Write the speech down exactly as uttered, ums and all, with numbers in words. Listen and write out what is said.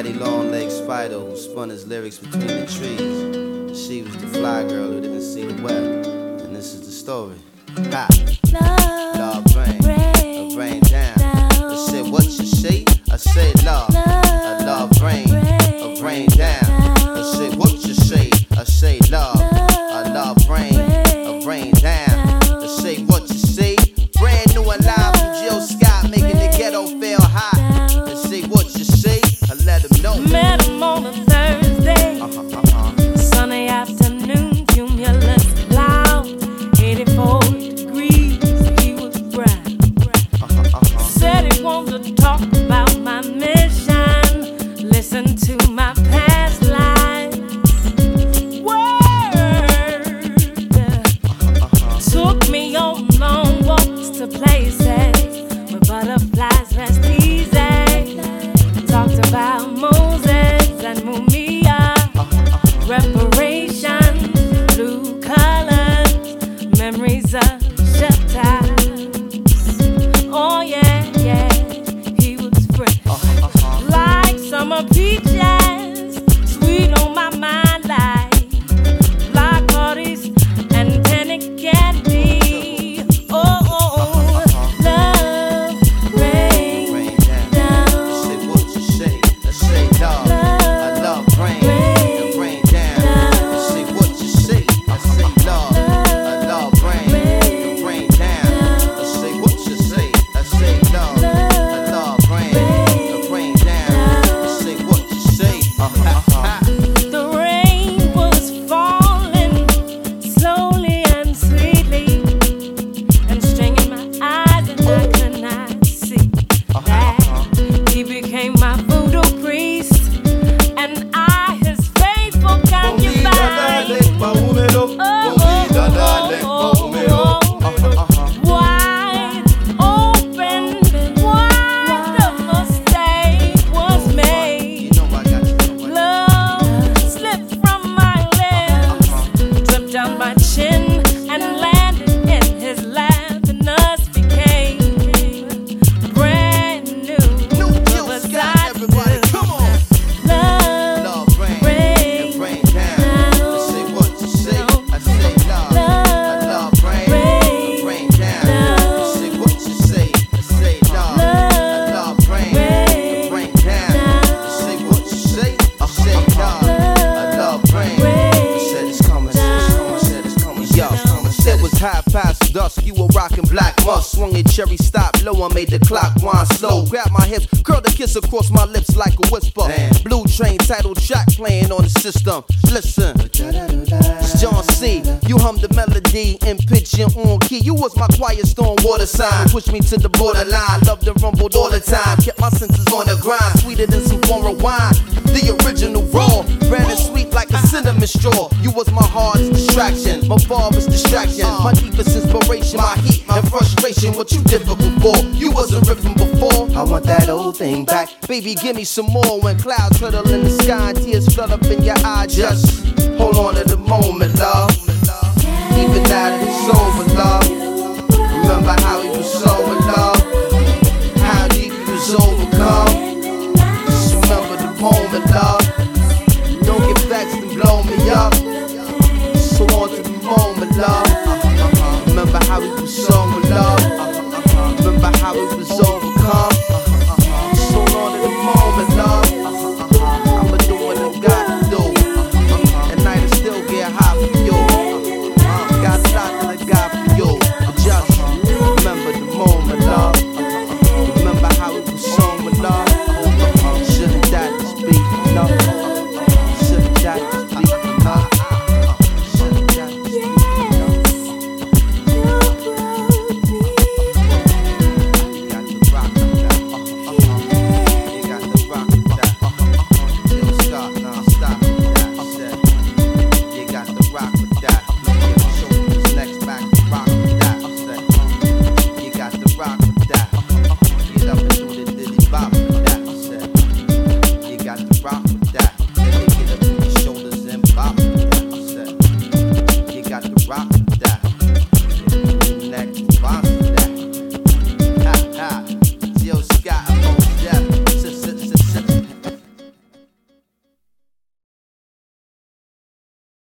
ratty long-legged spider who spun his lyrics between the trees. She was the fly girl who didn't see the web. And this is the story. Ha! Love rain, a rain down. I said, what you say? I said, love. A love rain, a rain down. I said, what you say? I say, love. A love rain, a rain down. I say, what you say? Brand new and live from Jill Scott, making the ghetto feel hot. And say, what you say? I let him know. Met him on a Thursday, uh-huh, uh-huh. Sunny afternoon, cumulus cloud, eighty-four degrees, he was brown. Uh-huh, uh-huh. Said he wanted to talk about my mission, listen to my past life. Word, Uh-huh, uh-huh. took me on long walks to places where butterflies rest easy. Talked about Moses and Mumia, reparations, blue colors, memories of shelters. Oh yeah, yeah, he was fresh, like summer peaches, sweet on my mind like black parties and penny candy. Oh, oh, oh, love rain Rain down. down. I said, what you say? I say, love. I love rain and rain down. I say, what you say? I say, love. I love rain and rain down. I say, what you say? I say, love. I love rain and rain down. I say, what you say? Uh-huh. The rain was falling slowly and sweetly, and stringing my eyes, and I could not see that he became my voodoo priest, and I his faithful concubine. Wide open, wide the mistake was made. You know I got you. You know I got you. Love slipped from my lips, dripped down my chin, and landed in his lap, and us became brand new. New Jill But Scott, I everybody, do come on. love, Love rain and rain down. I say, what you say? I say, love. I love rain and rain down. I say, what you say? I say, love. I love rain and rain down. I say, what you say? I say, love. I love rain. I said it's coming. I said it's coming. Yo, it was half past dusk. You were rocking black musk. Swung a cherry stop low. I made the clock wind slow. Grab my hips, curled a kiss across my lips like a whisper. Blue Train title track playing on the system. Listen, it's John C. You hummed the melody in pitch and on key. You was my quiet storm water sign. Pushed me to the borderline. Loved and rumbled all the time. Kept my senses on the grind. Sweeter than some foreign wine. The original raw. Brand and sweet like a cinnamon straw. You was my hardest distraction. My farthest distraction. My deepest inspiration. My heat and frustration. What you difficult for? You wasn't ripping before. I want that old thing back. Baby, give me some more. When clouds huddle in the sky and tears flood up in your eyes. Just hold on to the moment, love. Even now that it's over, love. Remember how he was so in